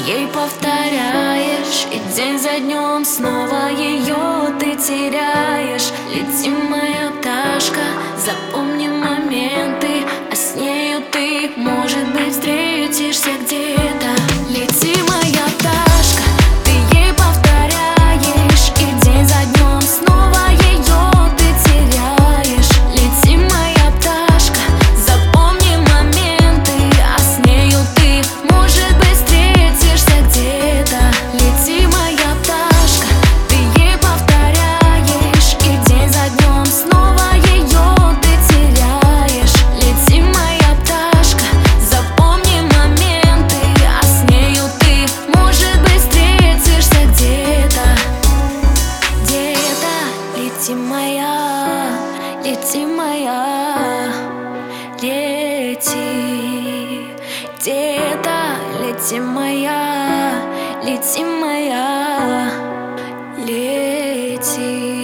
ей повторяешь, и день за днем снова ее ты теряешь. Лети, моя пташка, запомни моменты, а с нею ты, может быть, встретишься где-то. Лети, моя пташка, ты ей повторяешь, и день за днем снова ее ты теряешь. Лети, моя пташка, запомни моменты, а с нею ты, может быть, встретишься где-то. Лети, моя пташка, ты ей повторяешь, и день за днем снова ее ты теряешь. Лети, моя пташка, запомни моменты, а с нею ты, может быть, встретишься где-то. Где-то. Лети, моя, лети, моя, лети. Где-то. Лети, моя, лети, моя, лети.